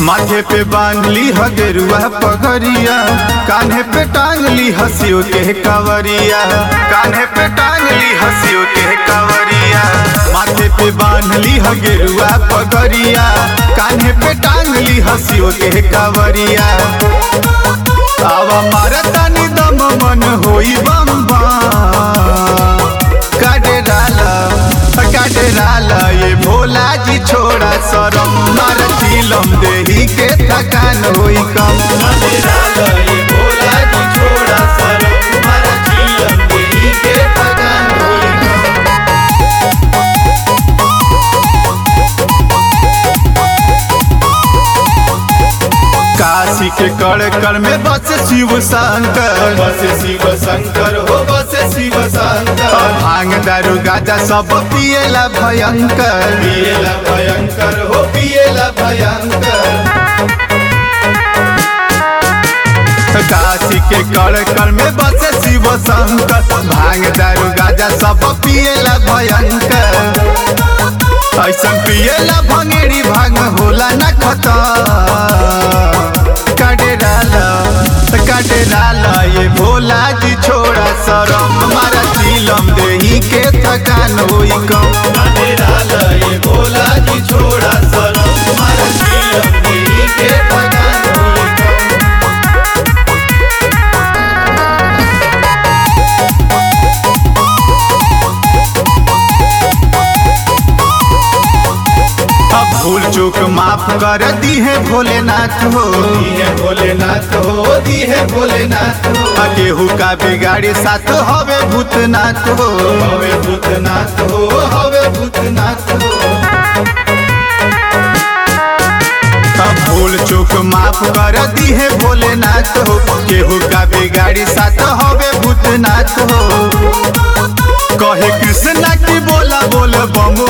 माथे पे बांध ली हगेरुआ पगरिया, कान्हे पे टांग ली हंसियों के कवरिया, कान्हे पे टांग ली हंसियों के कवरिया। माथे पे बांध ली हगेरुआ पगरिया, कान्हे पे टांग ली हंसियों के कवरिया। आवा मारा तानी दम मन होई बम काटेराला ये भोला जी छोड़ा शरम, मारा चिलम देही के थकान होई कम। काटेराला ये भोला जी छोड़ा शरम, मारा चिलम देही के थकान होई कम। काशी के कड़ में बस शिव शंकर, बस शिव शंकर हो बस शिव शंकर। भांग दारू गाजा सब पिएला भयंकर, पिएला भयंकर हो पिएला भयंकर। काशी के कड़ में बस शिव शंकर, भांग दारू गाजा सब पिएला भयंकर। ऐसा पिएला भंगेड़ी भांग होला न खतर। काटेराला ये भोला जी छोड़ा शरम, मारा चिलम देही के थकान होई कम। काटेराला ये भोला जी छोड़ा शरम, मारा चिलम देही के थकान होई कम। भूल चूक माफ कर दी है भोलेनाथ हो, दी है भोलेनाथ हो दी है भोलेनाथ हो। केहू का बिगाड़ी साथ हवे भूतनाथ हो, हवे भूतनाथ हो हवे भूतनाथ हो। भूल चूक माफ कर दी है भोलेनाथ हो, केहू का बिगाड़ी साथ हवे भूतनाथ हो। कहे कृष्णा की बोला बोल बम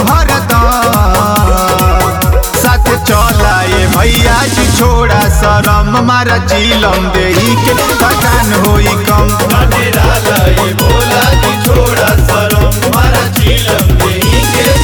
साथ चला ये भैया जी छोड़ा शरम, मारा चिलम देही के थकान होई कम। काटेराला ये भोला जी छोड़ा शरम, मारा चिलम देही के